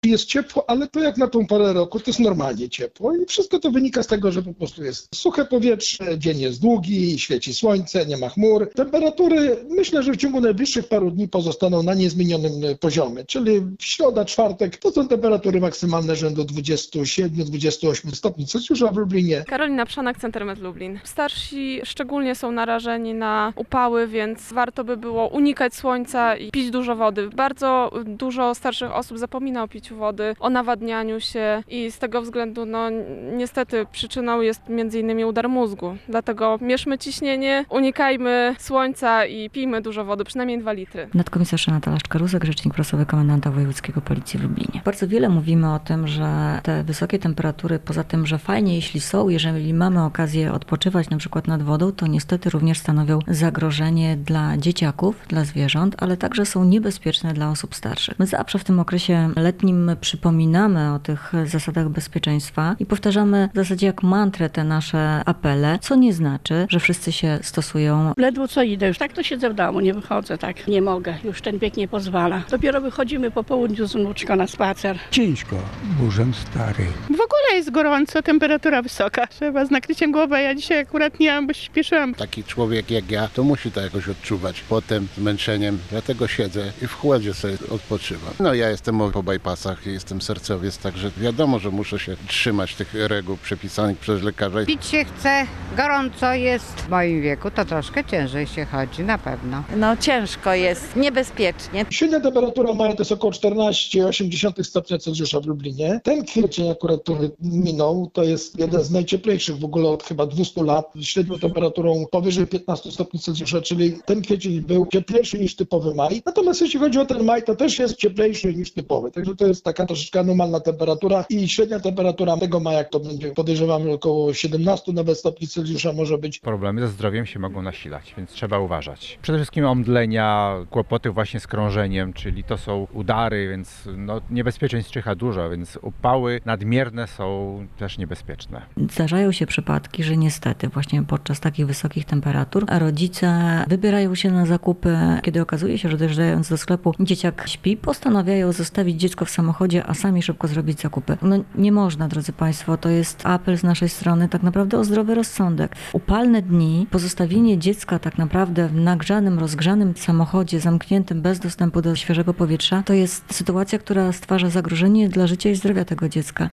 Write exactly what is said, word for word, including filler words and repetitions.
Jest ciepło, ale to jak na tą porę roku, to jest normalnie ciepło i wszystko to wynika z tego, że po prostu jest suche powietrze, dzień jest długi, świeci słońce, nie ma chmur. Temperatury myślę, że w ciągu najbliższych paru dni pozostaną na niezmienionym poziomie, czyli w środa, czwartek to są temperatury maksymalne rzędu dwudziestu siedmiu do dwudziestu ośmiu stopni Celsjusza w Lublinie. Karolina Przanak, Centermet Lublin. Starsi szczególnie są narażeni na upały, więc warto by było unikać słońca i pić dużo wody. Bardzo dużo starszych osób zapomina o piciu wody, o nawadnianiu się i z tego względu no niestety przyczyną jest między innymi udar mózgu. Dlatego mierzmy ciśnienie, unikajmy słońca i pijmy dużo wody, przynajmniej dwa litry. Nadkomisarz Renata Laszczka-Rózek, rzecznik prasowy komendanta wojewódzkiego Policji w Lublinie. Bardzo wiele mówimy o tym, że te wysokie temperatury, poza tym, że fajnie jeśli są, jeżeli mamy okazję odpoczywać na przykład nad wodą, to niestety również stanowią zagrożenie dla dzieciaków, dla zwierząt, ale także są niebezpieczne dla osób starszych. My zawsze w tym okresie letnim przypominamy o tych zasadach bezpieczeństwa i powtarzamy w zasadzie jak mantrę te nasze apele, co nie znaczy, że wszyscy się stosują. Ledwo co idę, już tak to siedzę w domu, nie wychodzę, tak nie mogę, już ten bieg nie pozwala. Dopiero wychodzimy po południu z wnuczką na spacer. Ciężko, burzem stary. W ogóle jest gorąco, temperatura wysoka, trzeba z nakryciem głowy, ja dzisiaj akurat nie mam, bo śpieszyłam. Taki człowiek jak ja, to musi to jakoś odczuwać potem, zmęczeniem, dlatego siedzę i w chłodzie sobie odpoczywam. No ja jestem po bypassach, jestem sercowiec, także wiadomo, że muszę się trzymać tych reguł przepisanych przez lekarza. Pić się chce, gorąco jest. W moim wieku to troszkę ciężej się chodzi, na pewno. No ciężko jest, niebezpiecznie. Średnia temperatura maja to jest około czternaście przecinek osiem stopnia Celsjusza w Lublinie. Ten kwiecień akurat, który minął, to jest jeden z najcieplejszych w ogóle od chyba dwustu lat. Średnią temperaturą powyżej piętnastu stopni Celsjusza, czyli ten kwiecień był cieplejszy niż typowy maj. Natomiast jeśli chodzi o ten maj, to też jest cieplejszy niż typowy. Także to jest taka troszeczkę anormalna temperatura i średnia temperatura tego maja, to będzie podejrzewamy około siedemnastu nawet stopni Celsjusza może być. Problemy ze zdrowiem się mogą nasilać, więc trzeba uważać. Przede wszystkim omdlenia, kłopoty właśnie z krążeniem, czyli to są udary, więc no, niebezpieczeństw czyha dużo, więc upały nadmierne są też niebezpieczne. Zdarzają się przypadki, że niestety właśnie podczas takich wysokich temperatur rodzice wybierają się na zakupy, kiedy okazuje się, że dojeżdżając do sklepu dzieciak śpi, postanawiają zostawić dziecko w samochodzie, a sami szybko zrobić zakupy. No nie można, drodzy Państwo, to jest apel z naszej strony tak naprawdę o zdrowy rozsądek. Upalne dni, pozostawienie dziecka tak naprawdę w nagrzanym, rozgrzanym samochodzie, zamkniętym bez dostępu do świeżego powietrza, to jest sytuacja, która stwarza zagrożenie dla życia i zdrowia tego dziecka.